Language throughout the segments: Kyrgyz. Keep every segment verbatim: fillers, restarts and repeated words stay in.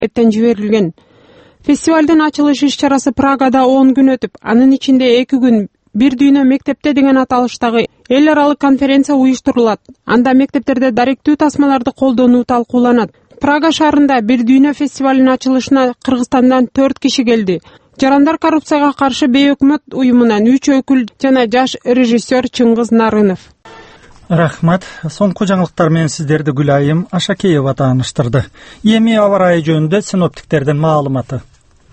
эттен жиберилген. Фестивалдын ачылыш иш-чарасы Прагада он күн өтүп, анын ичинде эки күн бир дүйнө мектепте деген аталыштагы эл аралык конференция уюштурулат. Анда мектептерде даректүү тасмаларды колдонуу талкууланат. Прага шаарында бир дүйнө фестивалынын ачылышына Кыргызстандан төрт киши келди. Жарандар коррупцияга каршы бейөкмөт уюмунан үч өкүл жана жаш режиссер Чыңгыз Нарынов. Рахмат. Соңку жаңылыктар менен сиздерди Гүлайым Ашакеева тааныштырды. Эми аба ырайы жөнүндө синоптиктердин маалыматы.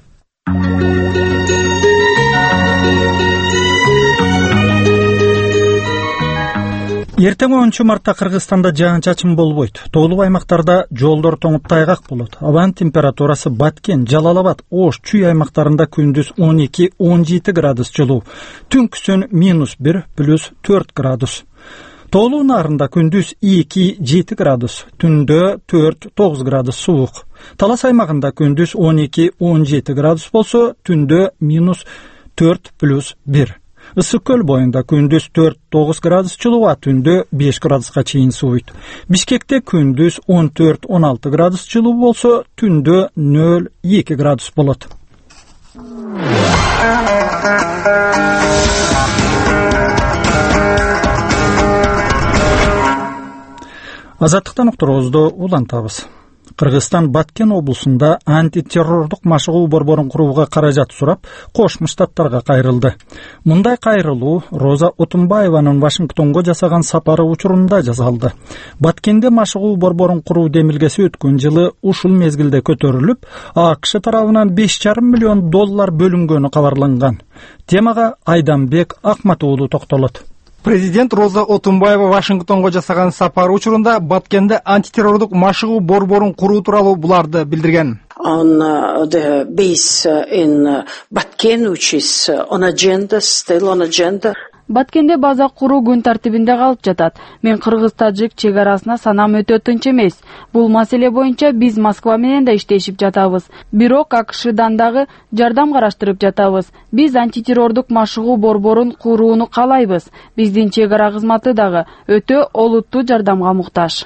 Эртең онунчу мартта Кыргызстанда жаан-чачын болбойт. Тоолуу аймактарда жолдор тоңуп тайгак болот. Абанын температурасы Баткен, Жалал-Абад, Ош, Чүй аймактарында күндүз он эки — он жети градус жылуу. Түнкүсүн минус бир плюс төрт градус. Тоолуу нарында күндүз эки — жети градус, түндө төрт — тогуз градус суук. Талас аймагында күндүз он эки — он жети градус болсо, түндө минус төрт плюс бир. Ысык көл боюнда күндүз төрт — тогуз градус жылуу, а түндө беш градуска чейин сууйт. Бишкекте күндүз он төрт — он алты градус жылуу болсо, түндө нөл — эки градус болот. Азаттыктан уктуруубузду улантабыз. Кыргызстан Баткен облусунда антитеррордук машыгуу борборун курууга каражат сурап, Кошмо Штаттарга кайрылды. Мындай кайрылуу Роза Отунбаеванын Вашингтонго жасаган сапары учурунда жасалды. Баткенде машыгуу борборун куруу демилгеси өткөн жылы ушул мезгилде көтөрүлүп, АКШ тарабынан беш жарым миллион доллар бөлүнгөнү кабарланган. Темага Айданбек Акматуулу токтолот. Президент Роза Отунбаева Вашингтонго жасаган сапар учурунда Баткенде антитеррордук машыгуу борборун куруу тууралуу буларды билдирген. On uh, the base uh, in uh, Batken, which is uh, on agenda, still on agenda. Баткенде база куруу күн тартибинде калып жатат. Мен Кыргыз-Тажик чек арасына санам өтө тынч эмес. Бул маселе боюнча биз Москва менен да иштешип жатабыз. Бирок АКШдан дагы жардам караштырып жатабыз. Биз антитеррордук машыгуу борборун курууну каалайбыз. Биздин чек ара кызматы дагы өтө олуттуу жардамга муктаж.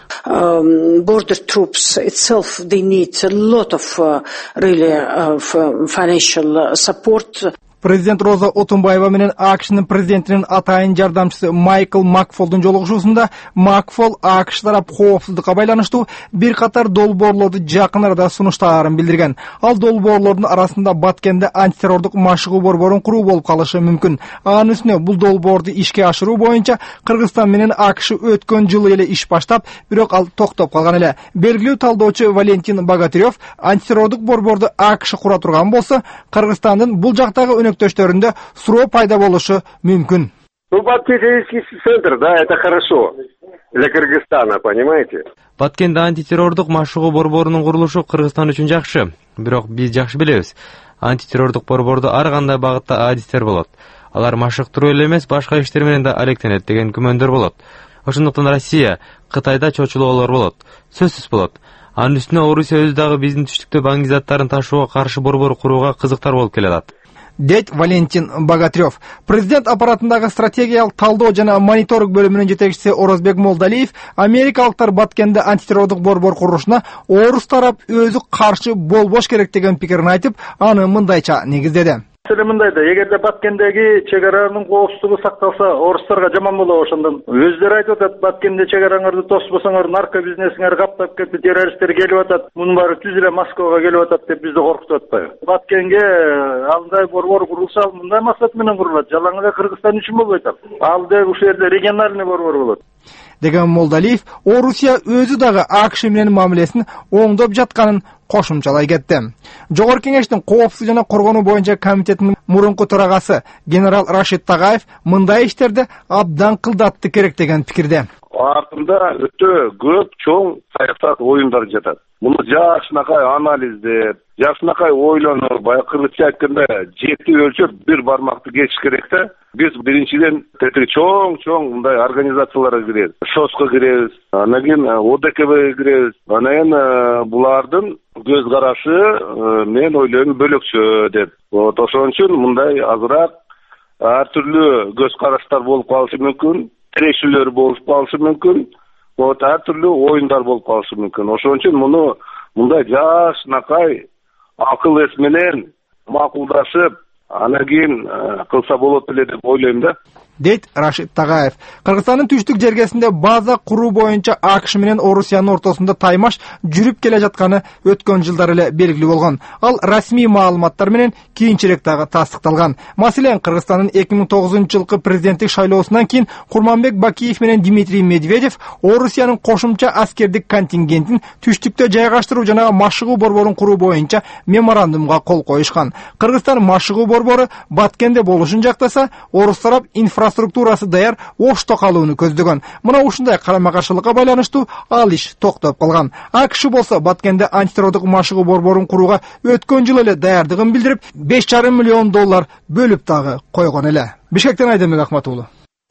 Um, border troops itself, they need a lot of uh, really uh, financial support. Президент Роза Отунбаева менен АКШнын президентинин атайын жардамчысы Майкл Макфолдун жолугушуусунда Макфол АКШ тарап коопсуздукка байланыштуу бир катар долбоорлорду жакын арада сунуштаарын билдирген. Ал долбоорлордун арасында Баткенде антитеррордук машыгуу борборун куруу болуп калышы мүмкүн. Анын үстүнө бул долбоорду ишке ашыруу боюнча Кыргызстан менен АКШ өткөн жылы эле иш баштап, бирок ал токтоп калган эле. Белгилүү талдоочу Валентин Богатырев антитеррордук борборду АКШ кура турган болсо, Кыргызстандын бул жактагы өнөктөштөрүндө суроо пайда болушу мүмкүн. Ну, Баткенский центр, да, это хорошо для Кыргызстана, понимаете? Баткенде антитеррордук машыгуу борборунун курулушу Кыргызстан үчүн жакшы. Бирок биз жакшы билебиз, антитеррордук борбордо ар кандай багытта адистер болот. Алар машыктыруу эле эмес, башка иштер менен да алектенет деген күмөндөр болот. Ошондуктан Россия, Кытайда чочулоолор болот. Сөзсүз болот. Анын үстүнө Орусия өзү дагы биздин түштүктө баңги заттарын ташууга каршы борбор курууга кызыктар болуп келатат. Дейт Валентин Богатырев. Президент аппаратындагы стратегиялык талдоо жана мониторинг бөлүмүнүн жетекчиси Орозбек Молдалиев америкалыктар Баткенде антитеррордук борбор курушуна орус тарап өзү каршы болбош керек деген пикирин айтып, аны мындайча негиздеди. Маселе мындайда, эгерде Баткендеги чек аранын коопсуздугу сакталса, орустарга жаман болот ошондон. Өздөрү айтып атат, Баткенде чек араңарды тоспосоңор, нарко бизнесиңер каптап кетти, террористтер келип атат, мунун баары түз эле Москвага келип атат деп бизди коркутуп атпайбы? Баткенге андай борбор курулса, мындай максат менен курулат. Жалаң эле Кыргызстан үчүн болбойт ал. Ал деп ушул жерде региональный борбор болот. Деген Молдалиев, Орусия өзү дагы АКШ менен мамилесин оңдоп жатканын кошумчалай кетти. Жогорку кеңештин коопсуздук жана коргонуу боюнча комитетинин мурунку төрагасы генерал Рашид Тагаев мындай иштерди абдан кылдатты керек деген пикирде. Артында өтө көп чоң саясат оюндар жатат. Муну жакшынакай анализдеп, жакшынакай ойлонуп, баягы кыргызча айтканда жети өлчөп бир бармакты кесиш керек да. Биз биринчиден тети чоң-чоң мындай организацияларга киребиз. ШОСко киребиз, анан кийин ОДКБге киребиз. Анан булардын көз карашы мен ойлойм бөлөкчө деп. Вот ошон үчүн мындай азыраак ар түрлүү көз караштар болуп калышы мүмкүн, тирешүүлөр болуп калышы мүмкүн. Вот ар түрлүү оюндар болуп калышы мүмкүн. Ошон үчүн муну мындай жашынакай акыл эс менен макулдашып анан кийин кылса болот эле деп ойлойм да, дейт Рашид Тагаев. Кыргызстандын түштүк жергесинде база куруу боюнча АКШ менен Орусиянын ортосунда таймаш жүрүп келе жатканы өткөн жылдар эле белгилүү болгон. Ал расмий маалыматтар менен кийинчерээк дагы тастыкталган. Маселен, Кыргызстандын эки миң тогузунчу жылкы президенттик шайлоосунан кийин Курманбек Бакиев менен Дмитрий Медведев Орусиянын кошумча аскердик контингентин түштүктө жайгаштыруу жана машыгуу борборун куруу боюнча меморандумга кол коюшкан. Кыргызстан машыгуу борбору Баткенде болушун жактаса, орус тарап инфраструктурасы даяр Ошто калууну көздөгөн. Мына ушундай карама-каршылыкка байланыштуу ал иш токтоп калган. АКШ болсо Баткенде антитеррорлук машыгуу борборун курууга өткөн жылы эле даярдыгын билдирип, беш жарым миллион доллар бөлүп дагы койгон эле. Бишкектен Айдембек Ахмат уулу.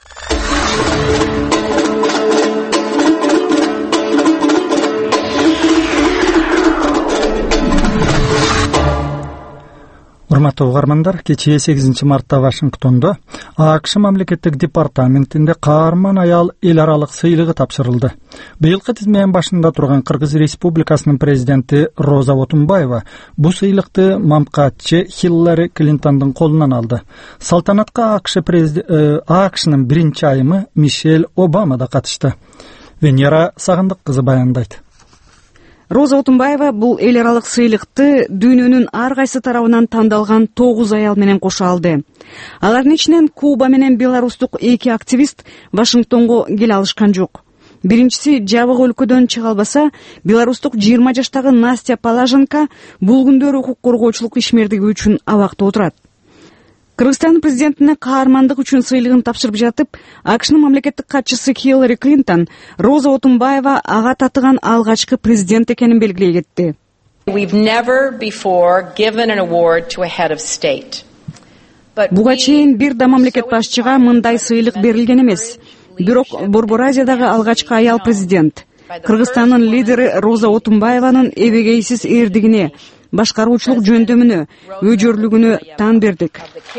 Урматтуу угармандар, кечээ сегизинчи мартта Вашингтондо АКШ мамлекеттик департаментинде каарман аял эл аралык сыйлыгы тапшырылды. Быйылкы тизменин башында турган Кыргыз Республикасынын президенти Роза Отунбаева бул сыйлыкты мамкатчы Хиллари Клинтондун колунан алды. Салтанатка АКШ АКШнын биринчи айымы Мишель Обама да катышты. Венера Сагындык кызы баяндайт. Роза Отунбаева бул эл аралык сыйлыкты дүйнөнүн ар кайсы тарабынан тандалган тогуз аял менен кошо алды. Алардын ичинен Куба менен беларустук эки активист Вашингтонго келе алышкан жок. Биринчиси жабык өлкөдөн чыга албаса, беларустук жыйырма жаштагы Настя Положенко бул күндөр укук коргоочулук ишмердиги үчүн абакта отурат. Кыргызстан президентине каармандык үчүн сыйлыгын тапшырып жатып, АКШнын мамлекеттик катчысы Хиллари Клинтон Роза Отунбаева ага татыган алгачкы президент экенин белгилей кетти. Буга чейин бир да мамлекет башчыга мындай сыйлык берилген эмес. Бирок Борбор Азиядагы алгачкы аял президент. Кыргызстандын лидери Роза Отунбаеванын эбегейсиз эрдигине, башкаруучулук жөндөмүнө, өжөрлүгүнө таан бердик.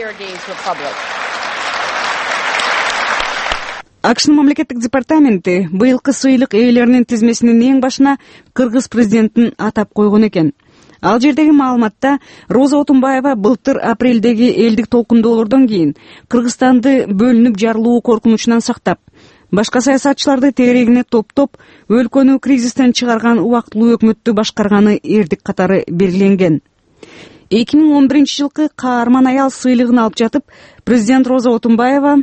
АКШнын мамлекеттик департаменти быйылкы сыйлык ээлеринин тизмесинин эң башына кыргыз президентин атап койгон экен. Ал жердеги маалыматта Роза Отунбаева былтыр апрелдеги элдик толкундоолордон кийин Кыргызстанды бөлүнүп жарылуу коркунучунан сактап, башка саясатчыларды тегерегине топтоп, өлкөнү кризистен чыгарган убактылуу өкмөттү башкарганы эрдик катары белгиленген. эки миң он биринчи жылкы каарман аял сыйлыгын алып жатып, президент Роза Отунбаева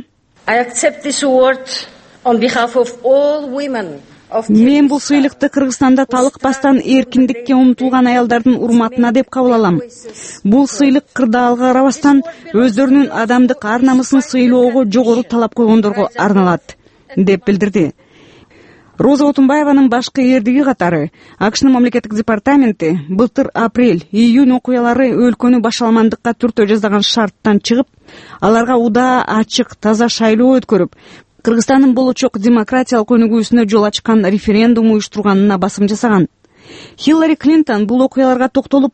Мен бул сыйлыкты Кыргызстанда талыкпастан эркиндикке умтулган аялдардын урматына деп кабыл алам. Бул сыйлык кырдаалга карабастан өздөрүнүн адамдык ар намысын сыйлоого жогору талап койгондорго арналат, деп билдирди. Роза Отунбаеванын башкы эрдиги катары АКШнын мамлекеттик департаменти былтыр апрель-июнь окуялары өлкөнү башаламандыкка түртө жаздаган шарттан чыгып, аларга удаа ачык, таза шайлоо өткөрүп, Кыргызстандын болочок демократиялык өнүгүүсүнө жол ачкан референдум уюштурганына басым жасаган. Хиллари Клинтон бул окуяларга токтолуп,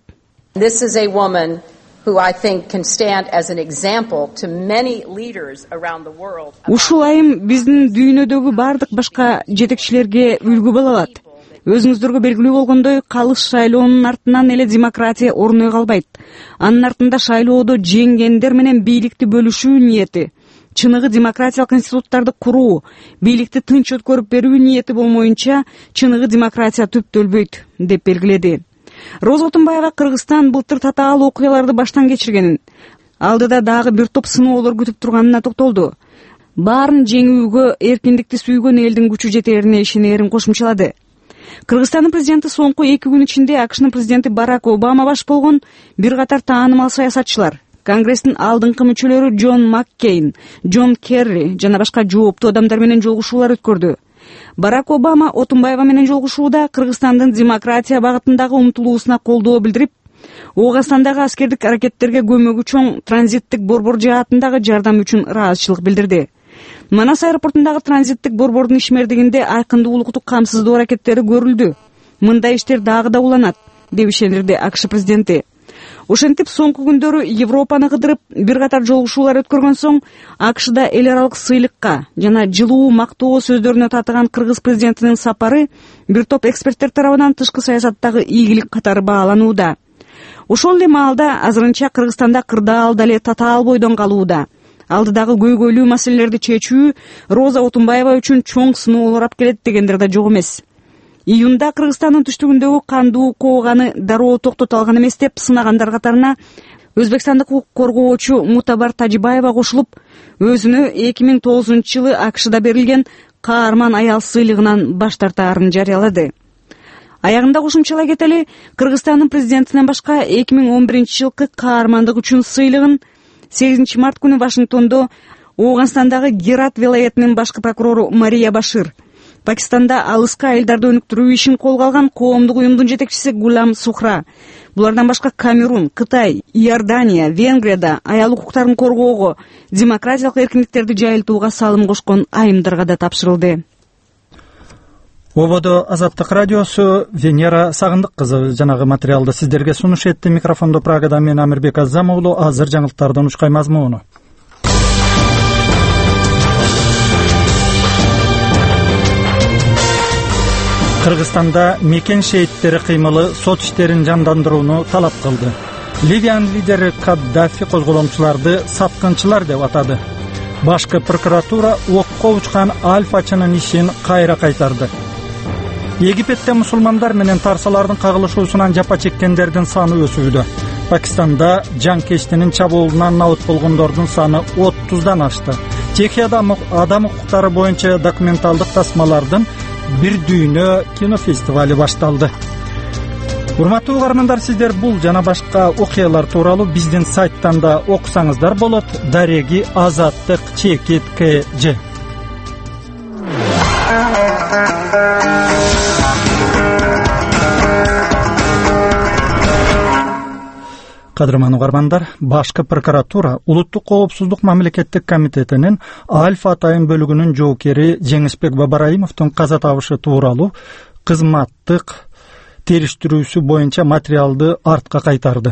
ушул айым биздин дүйнөдөгү бардык башка жетекчилерге үлгү боло алат. Өзүңүздөргө белгилүү болгондой, калыс шайлоонун артынан эле демократия орной калбайт. Анын артында шайлоодо жеңгендер менен бийликти бөлүшүү ниети, чыныгы демократиялык институттарды куруу, бийликти тынч өткөрүп берүү ниети болмоюнча чыныгы демократия түптөлбөйт, деп белгиледи. Роза Отунбаева Кыргызстан былтыр татаал окуяларды баштан кечиргенин, алдыда дагы бир топ сыноолор күтүп турганына токтолду. Баарын жеңүүгө эркиндикти сүйгөн элдин күчү жетерине ишенерин кошумчалады. Кыргызстандын президенти соңку эки күн ичинде АКШнын президенти Барак Обама баш болгон бир катар таанымал саясатчылар, Конгресстин алдыңкы мүчөлөрү Джон Маккейн, Джон Керри жана башка жооптуу адамдар менен жолугушуулар өткөрдү. Барак Обама Отунбаева менен жолугушууда Кыргызстандын демократия багытындагы умтулуусуна колдоо билдирип, Ооганстандагы аскердик аракеттерге көмөгү чоң транзиттик борбор жаатындагы жардам үчүн ыраазычылык билдирди. Манас аэропортундагы транзиттик борбордун ишмердигинде айкындуулуктук камсыздоо аракеттери көрүлдү. Мындай иштер дагы да уланат, деп ишендирди АКШ президенти. Ошентип соңку күндөрү Европаны кыдырып бир катар жолугушуулар өткөргөн соң АКШда эл аралык сыйлыкка жана жылуу мактоо сөздөрүнө татыган кыргыз президентинин сапары бир топ эксперттер тарабынан тышкы саясаттагы ийгилик катары бааланууда. Ошол эле маалда азырынча Кыргызстанда кырдаал дале татаал бойдон калууда. Алдыдагы көйгөйлүү маселелерди чечүү Роза Отунбаева үчүн чоң сыноолор алып келет дегендер да жок эмес. Июнда Кыргызстандын түштүгүндөгү кандуу кооганы дароо токтото алган эмес деп сынагандар катарына өзбекстандык укук коргоочу Мутабар Тажибаева кошулуп, өзүнө эки миң тогузунчу жылы АКШда берилген каарман аял сыйлыгынан баш тартаарын жарыялады. Аягында кошумчалай кетели, Кыргызстандын президентинен башка эки миң он биринчи жылкы каармандык үчүн сыйлыгын сегизинчи март күнү Вашингтондо Ооганстандагы Герат вилаятынын башкы прокурору Мария Башир, Пакистанда алыска айылдарды өнүктүрүү ишин колго алган коомдук уюмдун жетекчиси Гулам Сухра, булардан башка Камерун, Кытай, Иордания, Венгрияда аял укуктарын коргоого, демократиялык эркиндиктерди жайылтууга салым кошкон айымдарга да тапшырылды. Ободо Азаттык радиосу, Венера Сагындык кызы жанагы материалды сиздерге сунуш этти. Микрофондо Прагадан мен Амирбек Азам уулу. Азыр жаңылыктардын учкай мазмуну. Кыргызстанда мекен шейиттери кыймылы сот иштерин жандандырууну талап кылды. Ливиянын лидери Каддафи козголомчуларды саткынчылар деп атады. Башкы прокуратура окко учкан альфачынын ишин кайра кайтарды. Египетте мусулмандар менен тарсалардын кагылышуусунан жапа чеккендердин саны өсүүдө. Пакистанда жанкечтинин чабуулунан набыт болгондордун саны отуздан ашты. Чехияда адам укуктары боюнча документалдык тасмалардын бир дүйнө кинофестивали башталды. Урматтуу угармандар, сиздер бул жана башка окуялар тууралуу биздин сайттан да окусаңыздар болот. Дареги Азаттык чекит кж. Кадырман угармандар, башкы прокуратура Улуттук коопсуздук мамлекеттик комитетинин Альфа атайын бөлүгүнүн жоокери Жеңишбек Бабараимовдун каза табышы тууралуу кызматтык териштирүүсү боюнча материалды артка кайтарды.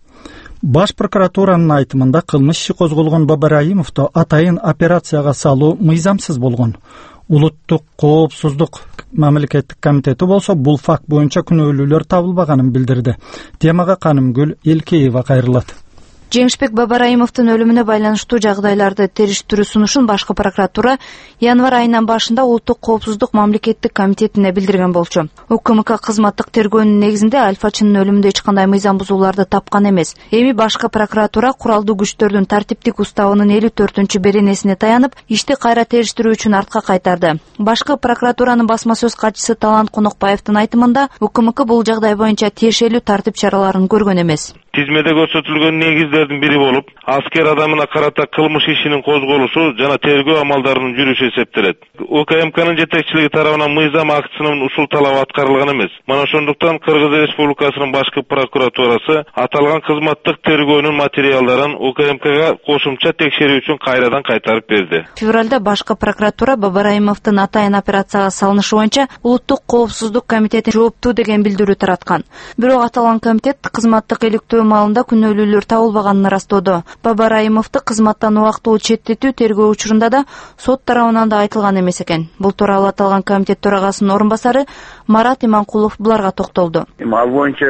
Баш прокуратуранын айтымында кылмыш иши козголгон Бабараимовду атайын операцияга салуу мыйзамсыз болгон. Улуттук коопсуздук мамлекеттик комитети болсо бул факт боюнча күнөөлүүлөр табылбаганын билдирди. Темага Канымгүл Элкеева кайрылат. Жеңишбек Бабараимовдун өлүмүнө байланыштуу жагдайларды териштирүү сунушун башкы прокуратура январь айынын башында Улуттук коопсуздук мамлекеттик комитетине билдирген болчу. УКМК кызматтык тергөөнүн негизинде Альфачынын өлүмүндө эч кандай мыйзам бузууларды тапкан эмес. Эми башкы прокуратура куралдуу күчтөрдүн тартиптик уставынын элүү төртүнчү беренесине таянып, ишти кайра териштирүү үчүн артка кайтарды. Башкы прокуратуранын басма сөз катчысы Талант Конокбаевдин айтымында, УКМК бул жагдай боюнча тиешелүү тартип чараларын көргөн эмес. Тизмеде көрсөтүлгөн негиздердин бири болуп, аскер адамына карата кылмыш ишинин козголушу жана тергөө амалдарынын жүрүшү эсептелет. УКМКнын жетекчилиги тарабынан мыйзам актысынын ушул талабы аткарылган эмес. Мана ошондуктан Кыргыз Республикасынын башкы прокуратурасы аталган кызматтык тергөөнүн материалдарын УКМКга кошумча текшерүү үчүн кайрадан кайтарып берди. Февралда башкы прокуратура Бабараимовдун атайын операцияга салынышы боюнча Улуттук коопсуздук комитети жооптуу деген билдирүү тараткан. Бирок аталган комитет кызматтык иликтөө маалында күнөөлүүлөр табылбаганын ырастоодо. Бабараимовду кызматтан убактылуу четтетүү тергөө учурунда да сот тарабынан да айтылган эмес экен. Бул тууралуу аталган комитет төрагасынын орун басары Марат Иманкулов буларга токтолду. Ал боюнча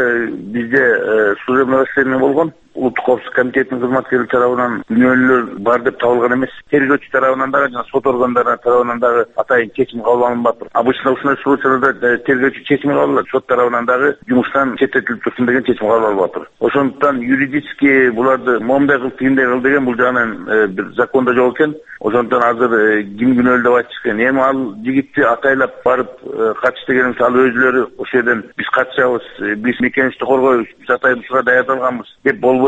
бизде судебный расследование болгон. Улуттук коопсуздук комитетинин кызматкерлери тарабынан күнөөлөр бар деп табылган эмес. Тергөөчү тарабынан дагы жана сот органдары тарабынан дагы атайын чечим кабыл алынбаптыр. Обычно ушундай случайларда тергөөчү чечим кабыл алат, сот тарабынан дагы жумуштан четтетилип турсун деген чечим кабыл алынбаптыр. Ошондуктан юридически буларды момундай кыл тигиндей кыл деген бул жагынан бир закондо жок экен. Ошондуктан азыр ким күнөөлүү деп айтыш экен. Эми ал жигитти атайлап барып катыш дегенибиз ал өзүлөрү ошол жерден биз катышабыз, биз мекенибизди коргойбуз, биз атайын ушуга даярдалганбыз деп болбойт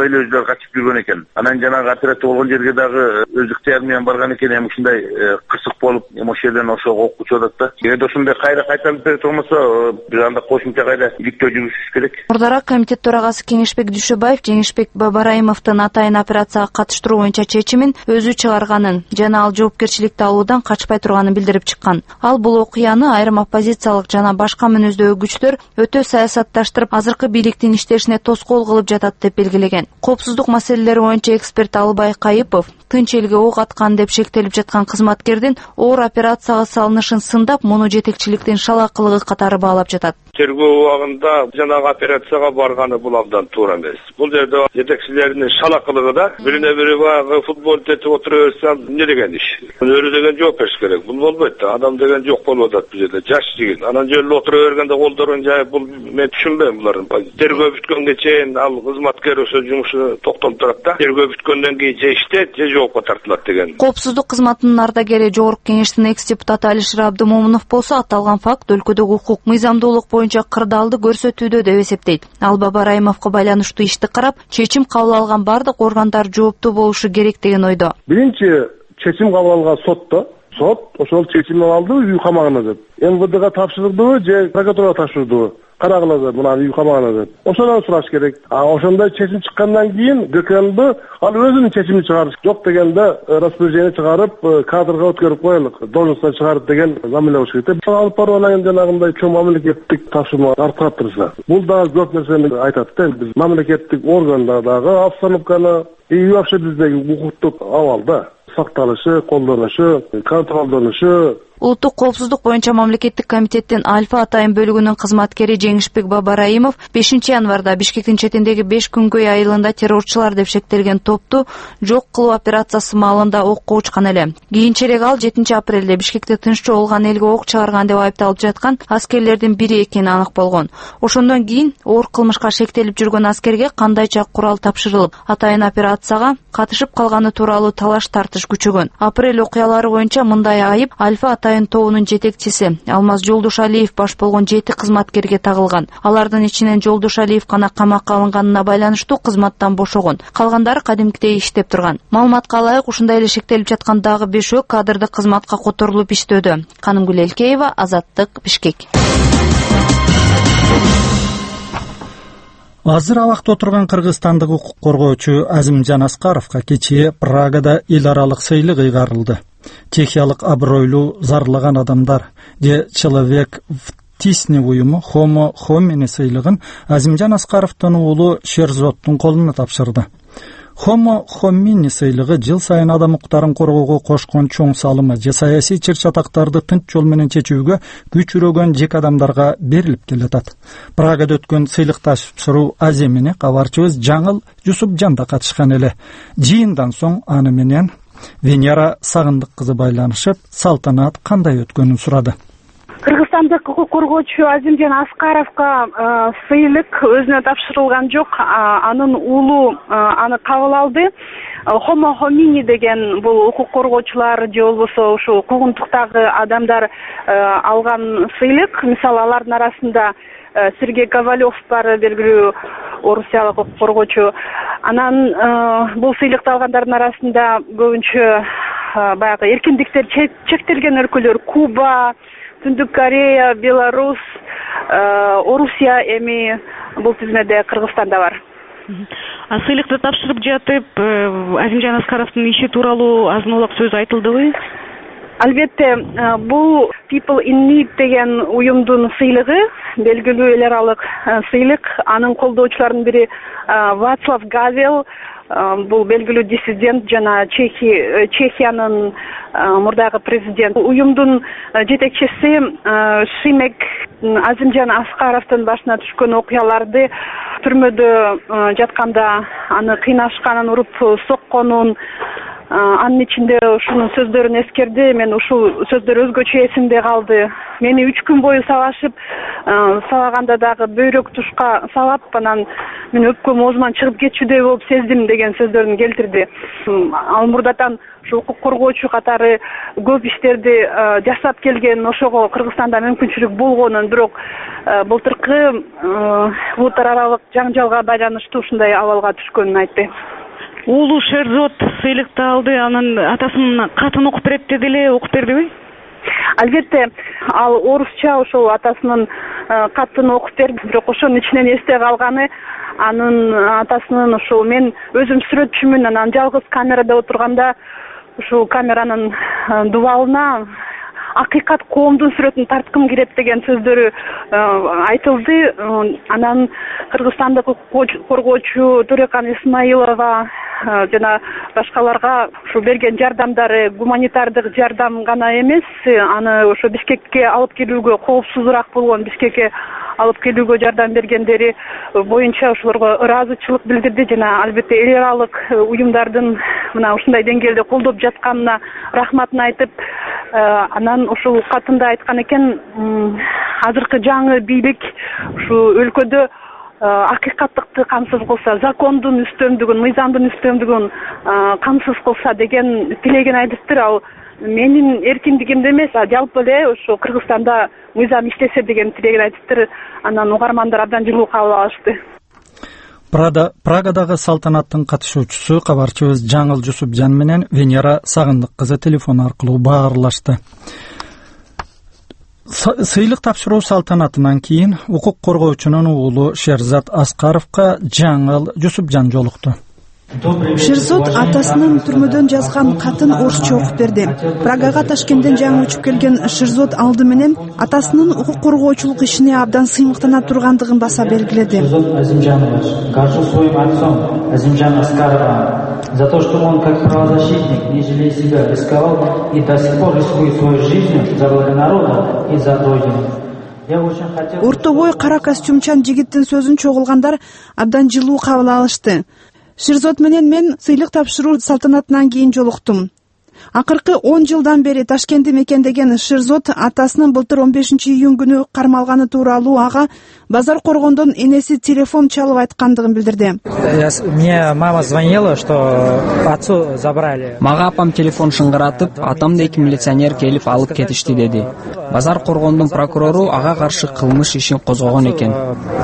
ошол эле өзүлөрү качып жүргөн экен. Анан жанагы операция болгон жерге дагы өз ыктыяры менен барган экен. Эми ушундай кырсык болуп, эми ошол жерден ошого окуучуп атат да. Эгерде ошондой кайра кайтарып бере турмаса, биз анда кошумча кайра иликтөө жүргүзүш керек. Мурдараак комитет төрагасы Кеңешбек Дүйшөбаев Жеңишбек Бабараимовдун атайын операцияга катыштыруу боюнча чечимин өзү чыгарганын жана ал жоопкерчиликти алуудан качпай турганын билдирип чыккан. Ал бул окуяны айрым оппозициялык жана башка мүнөздөгү күчтөр өтө саясатташтырып, азыркы бийликтин иштешине тоскоол кылып жатат деп белгилеген. Коопсуздук маселелери боюнча эксперт Албай Кайыпов тынч элге ок аткан деп шектелип жаткан кызматкердин оор операцияга салынышын сындап, муну жетекчиликтин шалаакылыгы катары баалап жатат. Тергөө убагында жанагы операцияга барганы бул абдан туура эмес. Бул жерде жетекчилердин шалаакылыгы да бирине бири баягы футбол тетип отура берсе эмне деген иш. Өрү деген жооп бериш керек. Бул болбойт да. Адам деген жок болуп атат бул жерде. Жаш жигит. Анан жөн отура бергенде колдорун жайып, бул мен түшүнбөйм буларын. Тергөө бүткөнгө чейин ал кызматкер ошо жумушу токтолуп турат да. Тергөө бүткөндөн кийин же иштейт, же жоопко тартылат деген. Коопсуздук кызматынын ардагери Жогорку Кеңештин экс-депутаты Алишер Абдымомунов болсо аталган факт өлкөдөгү укук мыйзамдуулук боюнча кырдаалды көрсөтүүдө деп эсептейт. Ал Бабараимовго байланыштуу ишти карап, чечим кабыл алган бардык органдар жооптуу болушу керек деген ойдо. Биринчи чечим кабыл алган сотто. Сот ошол чечимди алды, үй камагына деп. эм вэ дэга тапшырдыбы же прокуратурага тапшырдыбы? Карагыла мына үй камагына деп. Ошондон сураш керек. А ошондой чечим чыккандан кийин ГКНБ ал өзүнүн чечимин чыгарыш. Жок дегенде распоряжение чыгарып, кадрга өткөрүп коелук, должностьтон чыгарып деген мамиле болуш керек. Алып барган жанагындай чоң мамлекеттик тапшырма арткан турса. Бул да көп нерсени айтат да. Биз мамлекеттик органдардагы обстановканы и вообще биздеги укуктук абалда сакталышы, колдонушу, контролдонушу. Улуттук коопсуздук боюнча мамлекеттик комитеттин Альфа атайын бөлүгүнүн кызматкери Жеңишбек Бабараимов бешинчи январда Бишкектин четиндеги беш күнгөй айылында террорчулар деп шектелген топту жок кылуу операциясы маалында окко учкан эле. Кийинчерээк ал жетинчи апрелде Бишкекте тынч болгон элге ок чыгарган деп айыпталып жаткан аскерлердин бири экени анык болгон. Ошондон кийин оор кылмышка шектелип жүргөн аскерге кандайча курал тапшырылып, атайын операцияга катышып калганы тууралуу талаш тартыш күчөгөн. Апрель окуялары боюнча мындай айып Альфа атайын тобунун жетекчиси Алмаз Жолдушалиев баш болгон жети кызматкерге тагылган. Алардын ичинен Жолдушалиев гана камакка алынганына байланыштуу кызматтан бошогон. Калгандары кадимкидей иштеп турган. Маалыматка ылайык ушундай эле шектелип жаткан дагы бешөө кадрдык кызматка которулуп иштөөдө. Канымгүл Элкеева, Азаттык, Бишкек. Азыр абакта отурган кыргызстандык укук коргоочу Азимжан Аскаровго кечээ Прагада эл аралык сыйлык ыйгарылды. Чехиялык абройлуу зарлаган адамдар же человек в тисне уюму Homo homini сыйлыгын Азимжан Аскаровдун уулу Шерзоттун колуна тапшырды. Homo homini сыйлыгы жыл сайын адам укуктарын коргоого кошкон чоң салымы же саясий чыр-чатактарды тынч жол менен чечүүгө күч үрөгөн жеке адамдарга берилип келатат. Прагада өткөн сыйлык тапшыруу аземине кабарчыбыз Жаңыл Жусупжан да катышкан эле. Жыйындан соң аны менен Венера Сагындык кызы байланышып, салтанат кандай өткөнүн сурады. Кыргызстандык укук коргоочу Азимжан Аскаровго сыйлык өзүнө тапшырылган жок. Анын уулу аны кабыл алды. Homo homini деген бул укук коргоочулар же болбосо ушу куугунтуктагы адамдар алган сыйлык. Мисалы, алардын арасында Сергей Ковалев бар, белгилүү орусиялык укук коргоочу. Анан бул сыйлыкты алгандардын арасында көбүнчө баягы эркиндиктер чектелген өлкөлөр: Куба, Түндүк Корея, Беларусь, Орусия, эми бул тизмеде Кыргызстан да бар. Сыйлыкты тапшырып жатып, Азимжан Аскаровдун иши тууралуу азын-улак сөз айтылдыбы? Албетте, бул People in Need деген уюмдун сыйлыгы, белгилүү эл аралык сыйлык. Анын колдоочуларынын бири Вацлав Гавел, бул белгилүү диссидент жана Чехиянын мурдагы президент. Уюмдун жетекчиси Шимек Азимжан Аскаровдун башына түшкөн окуяларды, түрмөдө жатканда аны кыйнашканын, уруп сокконун, Анын ичинде ушунун сөздөрүн эскерди. Мен ушул сөздөр өзгөчө эсимде калды. Мени үч күн бою сабашып, сабаганда дагы бөйрөк тушка салап, анан мен өпкөм оозуман чыгып кетчүдөй болуп сездим деген сөздөрүн келтирди. Ал мурдатан ушу укук коргоочу катары көп иштерди жашап келген, ошого Кыргызстанда мүмкүнчүлүк болгонун, бирок былтыркы улуттар аралык жаңжалга байланыштуу ушундай абалга түшкөнүн айтты. Уулу Шерзот сыйлыкты алды, анын атасынын катын окуп берет деди эле, окуп бердиби? Албетте, ал орусча ошол атасынын катын окуп берди, бирок ошонун ичинен эсте калганы анын атасынын ушул мен өзүм сүрөтчүмүн, анан жалгыз камерада отурганда ушул камеранын дубалына акыйкат коомдун сүрөтүн тарткым келет деген сөздөрү айтылды. Анан кыргызстандык укук коргоочу Турекан Исмаилова жана башкаларга ушу берген жардамдары гуманитардык жардам гана эмес, аны ошо Бишкекке алып келүүгө, коопсузураак болгон Бишкекке алып келүүгө жардам бергендери боюнча ошолорго ыраазычылык билдирди жана албетте эл аралык уюмдардын мына ушундай деңгээлде колдоп жатканына рахматын айтып, анан ушул катында айткан экен, азыркы жаңы бийлик ушу өлкөдө акыйкаттыкты камсыз кылса, закондун үстөмдүгүн, мыйзамдын үстөмдүгүн камсыз кылса деген тилеген айтыптыр. Ал менин эркиндигимде эмес, а жалпы эле ошо Кыргызстанда мыйзам иштесе деген тилеген айтыптыр. Анан угармандар абдан жылуу кабыл алышты. Прагадагы салтанаттын катышуучусу кабарчыбыз Жаңыл Жусупжан менен Венера Сагындык кызы телефон аркылуу баарлашты. Сыйлык тапшыруу салтанатынан кийин укук коргоочунун уулу Шерзат Аскаровго Жаңыл Жусупжан жолукту. Шерзот атасынын түрмөдөн жазган катын орусча окуп берди. Прагага Ташкенттен жаңы учуп келген Шерзот алды менен атасынын укук коргоочулук ишине абдан сыймыктана тургандыгын баса белгиледи. Горжусь своим отцом, Азимжан Аскаровым, за то, что он как правозащитник, не жалея себя, рисковал и до сих пор рискует своей жизнью за благо народа и за родину. Орто бой кара костюмчан жигиттин сөзүн чогулгандар абдан жылуу кабыл алышты. Шерзот менен мен сыйлык тапшыруу салтанатынан кийин жолуктум. Акыркы он жылдан бери Ташкентти мекендеген Шерзот атасынын былтыр он бешинчи июнь күнү кармалганы тууралуу ага базар коргондон энеси телефон чалып айткандыгын билдирди. Мне мама звонила, что отцу забрали. Мага апам телефон шыңгыратып, атамды эки милиционер келип алып кетишти деди. Базар коргондун прокурору ага каршы кылмыш ишин козгогон экен.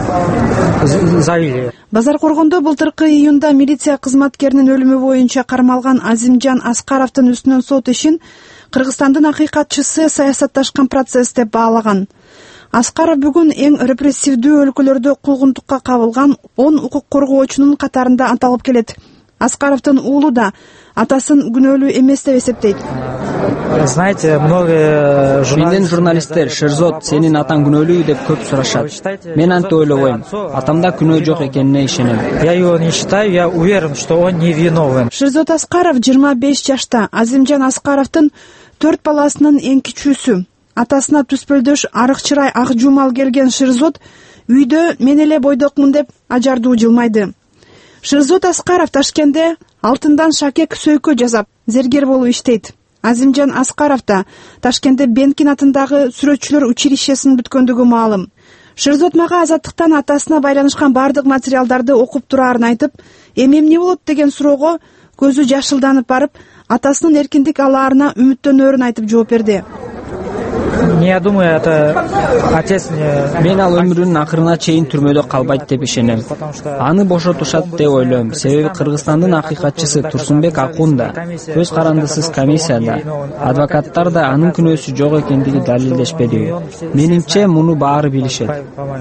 Базар коргондо былтыркы июнда милиция кызматкеринин өлүмү боюнча кармалган Азимжан Аскаровдун үстүнөн сот ишин Кыргызстандын акыйкатчысы саясатташкан процесс деп баалаган. Аскаров бүгүн эң репрессивдүү өлкөлөрдө кулгунтукка кабылган он укук коргоочунун катарында аталып келет. Аскаровдун уулу да атасын күнөөлүү эмес деп эсептейт. Знаете, много Менден журналисттер Шерзот сенин атаң күнөөлүү деп көп сурашат. Мен антип ойлобойм. Атамда күнөө жок экенине ишенем. Я его не считаю, я уверен, что он не виновен. Шерзот Аскаров жыйырма беш жашта, Азимжан Аскаровдун төрт баласынын эң кичүүсү. Атасына түспөлдөш арык чырай ак жумал келген Шерзот үйдө мен эле бойдокмун деп ажардуу жылмайды. Шерзот Аскаров Ташкентте алтындан шакек сөйкө жасап, зергер болуп иштейт. Азимжан Аскаров да Ташкентте Бенкин атындагы сүрөтчүлөр училищесин бүткөндүгү маалым. Шерзот мага азаттыктан атасына байланышкан бардык материалдарды окуп тураарын айтып, эми эмне болот деген суроого көзү жашылданып барып, атасынын эркиндик алаарына үмүттөнөрүн айтып жооп берди. Я думаю, это отец не... Мен ал өмүрүнүн акырына чейин түрмөдө калбайт деп ишенем. Аны бошотушат деп ойлойм. Себеби Кыргызстандын акыйкатчысы Турсунбек Акун да, көз карандысыз комиссия да, адвокаттар да анын күнөөсү жок экендиги далилдешпеди. Менимче муну баары билишет.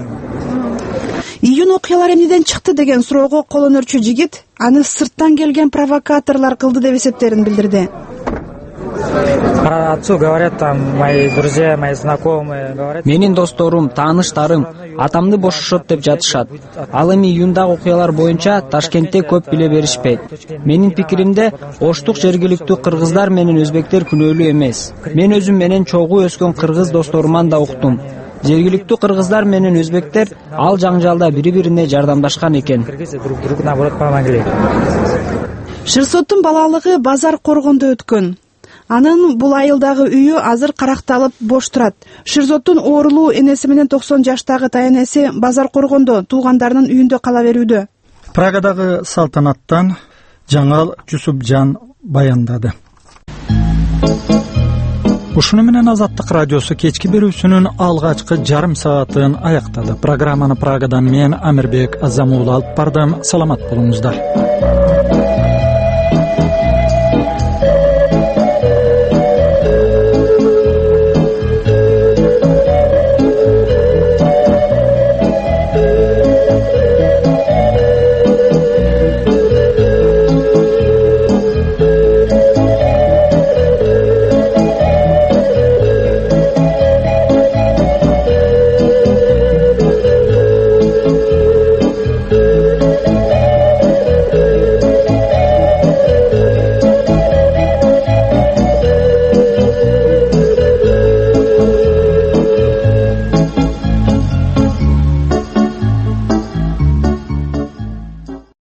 Июнь окуялар эмнеден чыкты деген суроого кол өнөрчү жигит аны сырттан келген провокаторлор кылды деп эсептерин билдирди. Про отцу говорят, там мои друзья, мои знакомые говорят. Менин досторум, тааныштарым атамды бошошот деп жатышат. Ал эми июндагы окуялар боюнча Ташкентте көп биле беришпейт. Менин пикиримде, оштук жергиликтүү кыргыздар менен өзбектер күнөөлүү эмес. Мен өзүм менен чогуу өскөн кыргыз досторуман да уктум. Жергиликтүү кыргыздар менен өзбектер ал жаңжалда бири-бирине жардамдашкан экен. Шырсоттун балалыгы базар коргондо өткөн. Анын бул айылдагы үйү азыр каракталып бош турат. Шырзоттун оорулуу энеси менен токсон жаштагы таянеси базар коргондо туугандарынын үйүндө кала берүүдө. Прагадагы салтанаттан Жаңал Жусупжан баяндады. Ушуну менен Азаттык радиосу кечки берүүсүнүн алгачкы жарым саатын аяктады. Программаны Прагадан мен Амирбек Азамуулу алып бардым. Саламат болуңуздар.